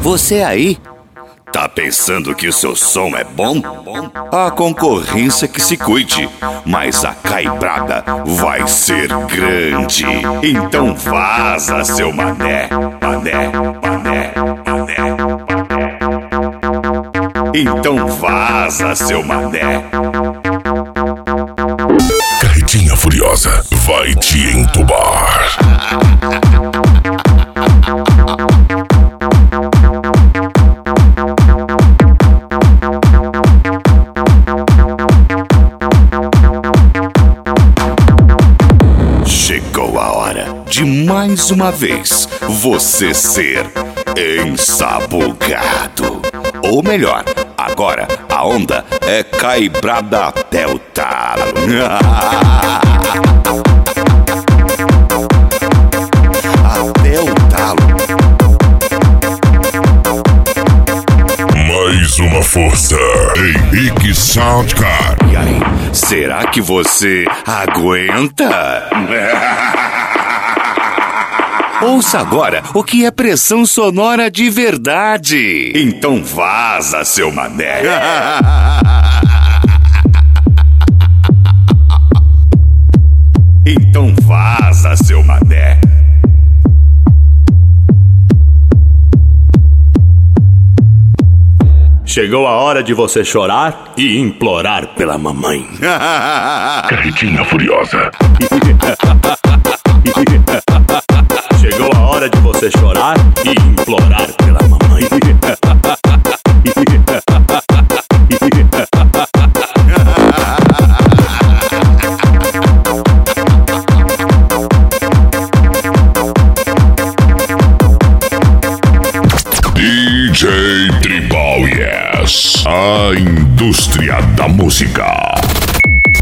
Você aí? Tá pensando que o seu som é bom? A concorrência que se cuide, mas a caibrada vai ser grande. Então vaza, seu mané, mané, mané, mané, mané. Então vaza, seu mané. Carretinha Furiosa vai te entubar. Chegou a hora de mais uma vez você ser ensabugado. Ou melhor, agora a onda é caibrada até o talo. Até o talo. Mais uma força, Henrique Soundcar. E aí, será que você aguenta? Ouça agora o que é pressão sonora de verdade. Então vaza, seu mané. Então vaza, seu mané. Chegou a hora de você chorar e implorar pela mamãe. Carretinha Furiosa. Chegou a hora de você chorar e implorar pela mamãe. DJ Tribal Yes, a indústria da música.